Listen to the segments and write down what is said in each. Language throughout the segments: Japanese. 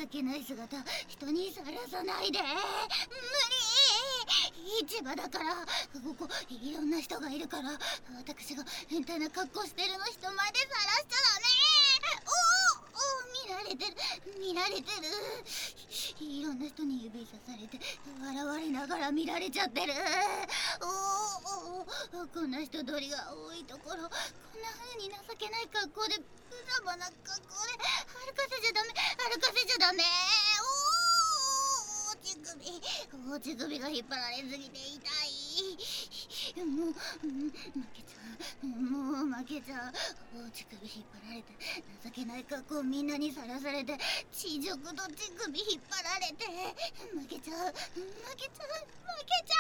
情けない姿人にさらさないで。無理。市場だから、ここいろんな人がいるから、私が変態な格好してるの人前でさらしちゃダメ。見られてる、見られてる。いろんな人に指さされて笑われながら見られちゃってる。こんな人通りが多いところ、こんな風に情けない格好で、無様な格好で歩かせちゃダメ、歩かせちゃダメ。落ち首が引っ張られすぎて痛い。もう負けちゃう、もう負けちゃう。乳首引っ張られて、情けない格好みんなにさらされて、地獄と乳首引っ張られて、負けちゃう、負けちゃう、負けちゃ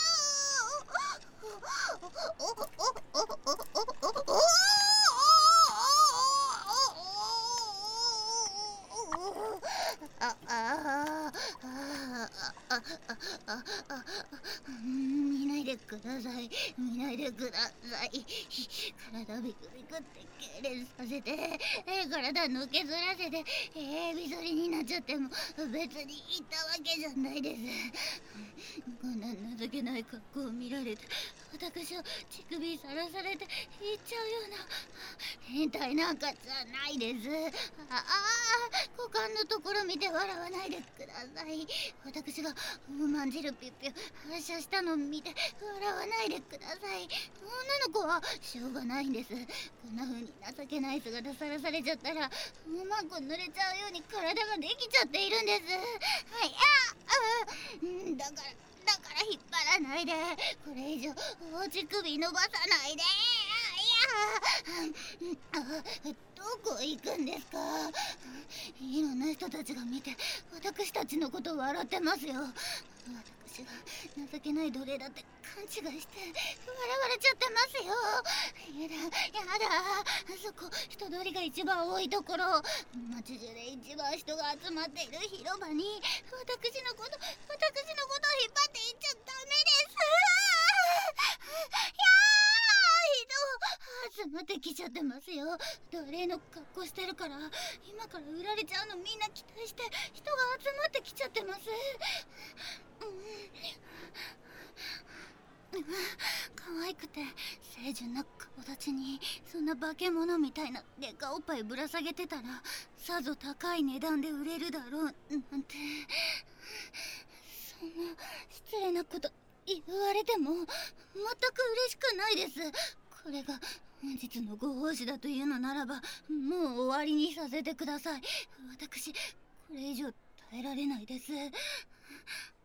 見ないでください。見ないでください。体ビクビクって痙攣させて、体のけずらせて、みぞりになっちゃっても別にいたわけじゃないです。こんな情けない格好を見られて、私を乳首さらされて言っちゃうような変態なんかじゃないです。股間のところ見て笑わないでください。私がまんじるピュッピュ発射したの見て笑わないでください。女の子はしょうがないんです。こんな風に情けない姿さらされちゃったらもうマンコ濡れちゃうように体ができちゃっているんです。はい、だから引っ張らないで。これ以上乳首伸ばさないで。どこ行くんですか。いろんな人たちが見て私たちのこと笑ってますよ。私が情けない奴隷だって勘違いして笑われちゃってますよ。やだ、そこ人通りが一番多いところ、街中で一番人が集まっている広場に私のことを引っ張っていっちゃダメです。集まってきちゃってますよ。奴隷の格好してるから今から売られちゃうのみんな期待して人が集まってきちゃってます。可愛くて清純な顔立ちにそんな化け物みたいなでかおっぱいぶら下げてたらさぞ高い値段で売れるだろうなんて、そんな失礼なこと言われても全く嬉しくないです。これが本日のご奉仕だというのならばもう終わりにさせてください。私これ以上耐えられないです。